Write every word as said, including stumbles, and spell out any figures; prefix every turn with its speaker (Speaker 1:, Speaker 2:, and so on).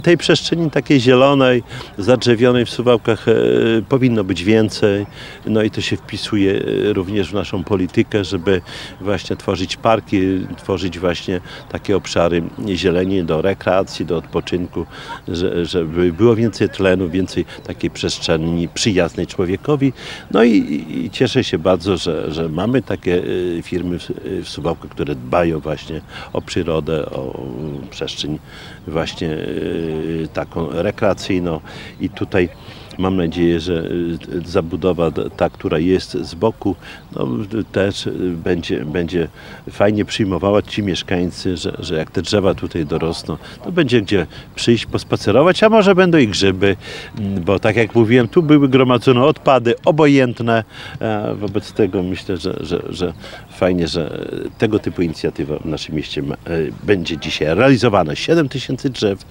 Speaker 1: Tej przestrzeni takiej zielonej, zadrzewionej w Suwałkach e, powinno być więcej. No i to się wpisuje e, również w naszą politykę, żeby właśnie tworzyć parki, tworzyć właśnie takie obszary zieleni do rekreacji, do odpoczynku, że, żeby było więcej tlenu, więcej takiej przestrzeni przyjaznej człowiekowi. No i, i cieszę się bardzo, że, że mamy takie e, firmy w, w Suwałkach, które dbają właśnie o przyrodę, o przestrzeń właśnie e, taką rekreacyjną i tutaj mam nadzieję, że zabudowa ta, która jest z boku, no, też będzie, będzie fajnie przyjmowała ci mieszkańcy, że, że jak te drzewa tutaj dorosną, to będzie gdzie przyjść, pospacerować, a może będą i grzyby, bo tak jak mówiłem, tu były gromadzone odpady obojętne, a wobec tego myślę, że, że, że fajnie, że tego typu inicjatywa w naszym mieście będzie dzisiaj realizowana. siedem tysięcy drzew